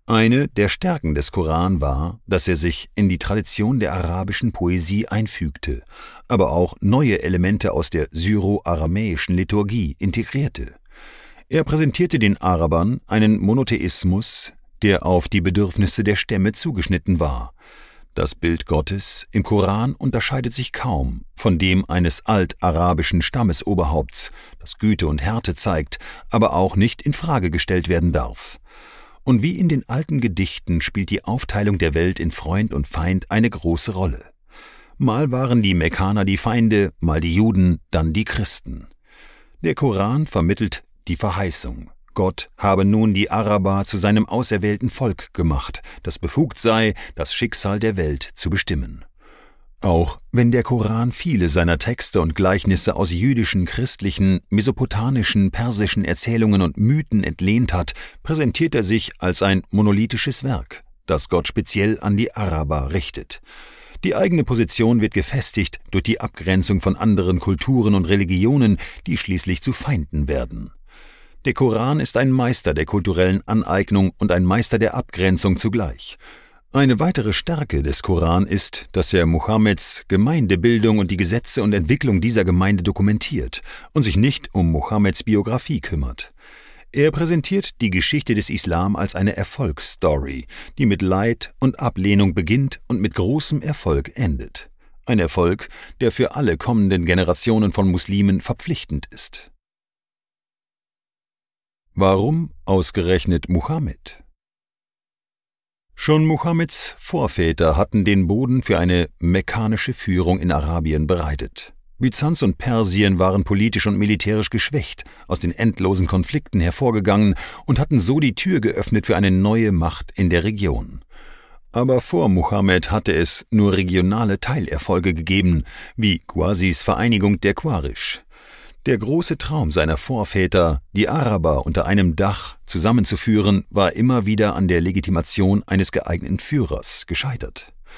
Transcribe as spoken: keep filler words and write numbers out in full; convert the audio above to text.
Eine der Stärken des Koran war, dass er sich in die Tradition der arabischen Poesie einfügte, aber auch neue Elemente aus der syro-aramäischen Liturgie integrierte. Er präsentierte den Arabern einen Monotheismus, der auf die Bedürfnisse der Stämme zugeschnitten war. Das Bild Gottes im Koran unterscheidet sich kaum von dem eines altarabischen Stammesoberhaupts, das Güte und Härte zeigt, aber auch nicht in Frage gestellt werden darf. Und wie in den alten Gedichten spielt die Aufteilung der Welt in Freund und Feind eine große Rolle. Mal waren die Mekkaner die Feinde, mal die Juden, dann die Christen. Der Koran vermittelt die Verheißung: Gott habe nun die Araber zu seinem auserwählten Volk gemacht, das befugt sei, das Schicksal der Welt zu bestimmen. Auch wenn der Koran viele seiner Texte und Gleichnisse aus jüdischen, christlichen, mesopotamischen, persischen Erzählungen und Mythen entlehnt hat, präsentiert er sich als ein monolithisches Werk, das Gott speziell an die Araber richtet. Die eigene Position wird gefestigt durch die Abgrenzung von anderen Kulturen und Religionen, die schließlich zu Feinden werden. Der Koran ist ein Meister der kulturellen Aneignung und ein Meister der Abgrenzung zugleich. Eine weitere Stärke des Koran ist, dass er Mohammeds Gemeindebildung und die Gesetze und Entwicklung dieser Gemeinde dokumentiert und sich nicht um Mohammeds Biografie kümmert. Er präsentiert die Geschichte des Islam als eine Erfolgsstory, die mit Leid und Ablehnung beginnt und mit großem Erfolg endet. Ein Erfolg, der für alle kommenden Generationen von Muslimen verpflichtend ist. Warum ausgerechnet Mohammed? Schon Mohammeds Vorväter hatten den Boden für eine mekkanische Führung in Arabien bereitet. Byzanz und Persien waren politisch und militärisch geschwächt, aus den endlosen Konflikten hervorgegangen und hatten so die Tür geöffnet für eine neue Macht in der Region. Aber vor Mohammed hatte es nur regionale Teilerfolge gegeben, wie Qazis Vereinigung der Quraysh. Der große Traum seiner Vorväter, die Araber unter einem Dach zusammenzuführen, war immer wieder an der Legitimation eines geeigneten Führers gescheitert.